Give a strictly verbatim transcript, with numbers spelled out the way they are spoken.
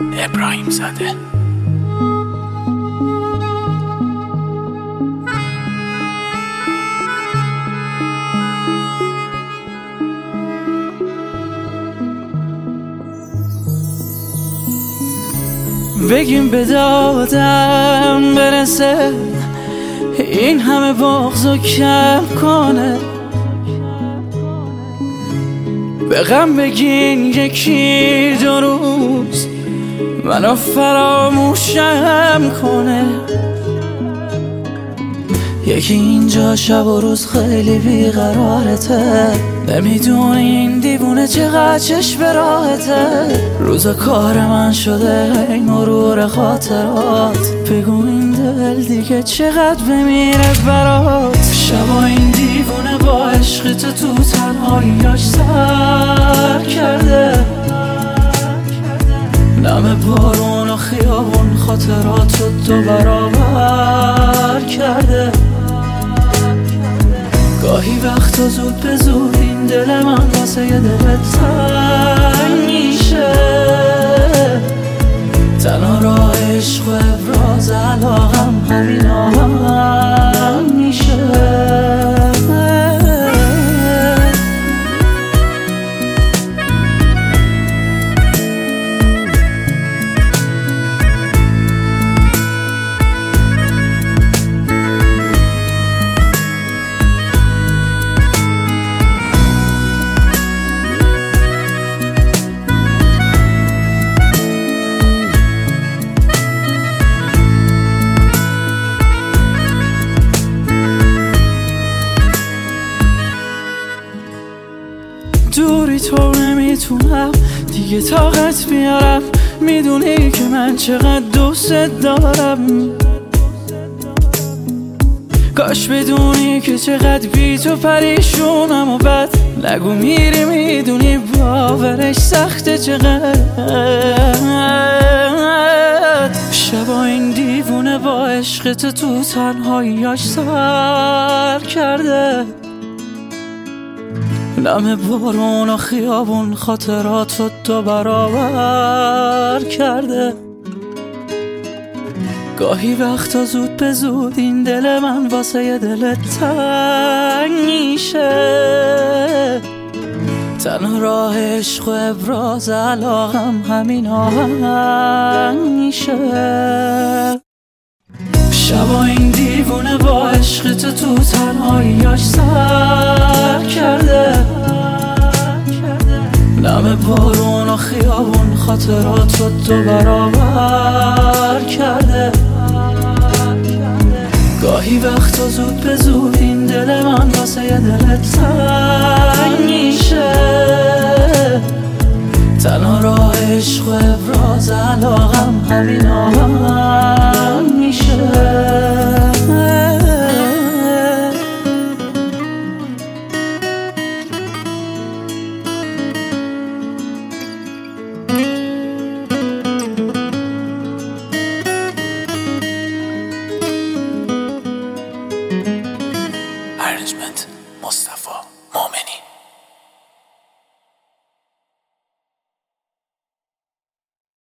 ابراهیم زاده. بگیم به دادم برسه، این همه بغضو کم کنه. به غم بگین یکی دو روز منو فراموشم کنه. یکی اینجا شب و روز خیلی بیقرارته، نمیدونه این دیوونه چقدر چشم به راحته. روزا کار من شده ای مرور خاطرات، بگو این دل دیگه چقدر بمیره برات. شبا این دیوونه با عشق تو تو تنهاییاش سر کرده، نم بارون و خیابون خاطراتو دو برابر کرده. گاهی وقتا زود به زود این دل من واسه یه دل تنگ میشه. تنها راه عشق و ابراز علاقم همین آهنگ میشه. دوری تو نمیتونم دیگه طاقت بیارم، میدونی که من چقدر دوست دارم. کاش بدونی که چقدر بی تو پریشونم و بد نگو میری، میدونی باورش سخته چقدر. شبا این دیوونه با عشق تو تو تنهاییاش سر کرده، نم بارون و خیابون خاطراتو دو برابر کرده. گاهی وقتا زود به زود این دل من واسه یه دل تنگ میشه. تنها راه عشق و ابراز علاقم همین آهنگ میشه. شبا این دیوونه با عشق تو تو تنهاییاش سر کرده، نم بارون و خیابون خاطراتو دو برابر کرده. گاهی وقتا زود به زود این دل من واسه یه دل تنگ میشه. تنها راه عشق و ابراز علاقم همین آهنگ میشه.